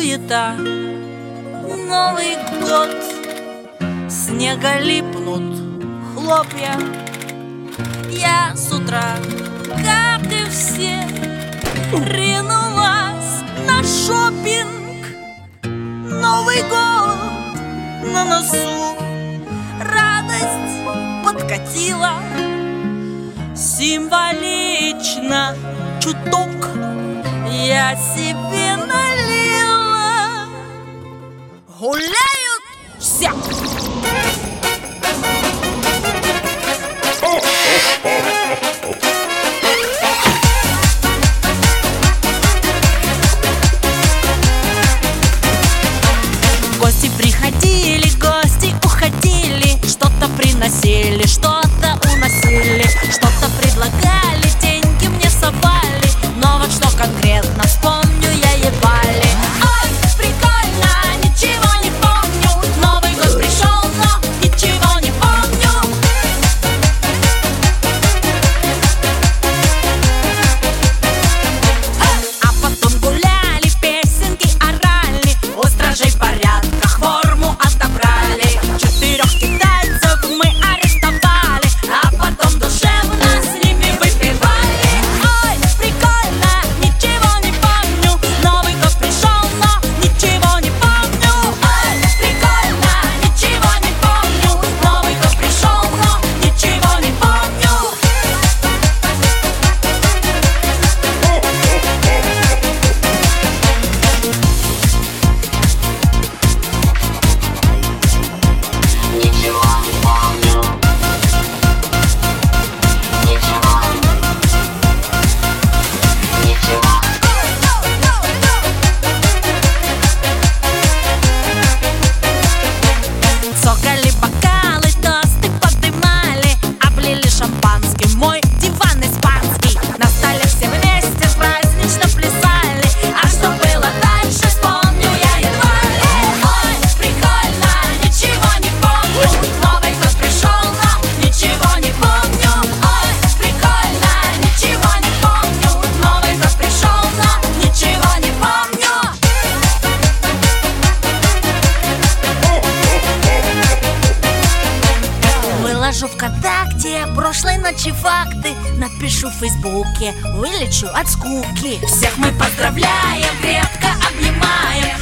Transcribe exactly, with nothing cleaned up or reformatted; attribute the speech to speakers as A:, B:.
A: суета. Новый год, снега липнут хлопья. Я с утра, как и все, ринулась на шопинг. Новый год на носу, радость подкатила. Символично чуток я себе налила. Гуляют все. Гости приходили, гости уходили, что-то приносили, что-то уносили, что-то предлагали, деньги мне совали, но вот что конкретно вспомню я едва ли. Ой, прикольно, ничего не помню. Новый год пришел, но ничего не помню. А потом гуляли, песенки орали, у стражей порядка форму отобрали. Четырех китайцев мы арестовали, а потом душевно с ними выпивали. Ой, прикольно, ничего не помню. Новый год пришел, но ничего не помню. Ой, прикольно, ничего не помню. Новый год пришел, но ничего не помню.
B: Ничего не помню. Ничего. Ничего.
A: Цокали бокалы, тосты поднимали, облили шампанским мой диван испанский. На столе все вместе празднично плясали, а что было дальше, вспомню я едва ли. Ой, прикольно, ничего не помню. Новый год пришел, но ничего не помню. Ой, прикольно, ничего не помню. Новый год пришел, но ничего не помню. Выложу ВКонтакте прошлой ночи факты, напишу в Фейсбуке, вылечу от скуки. Всех мы поздравляем, крепко обнимаем.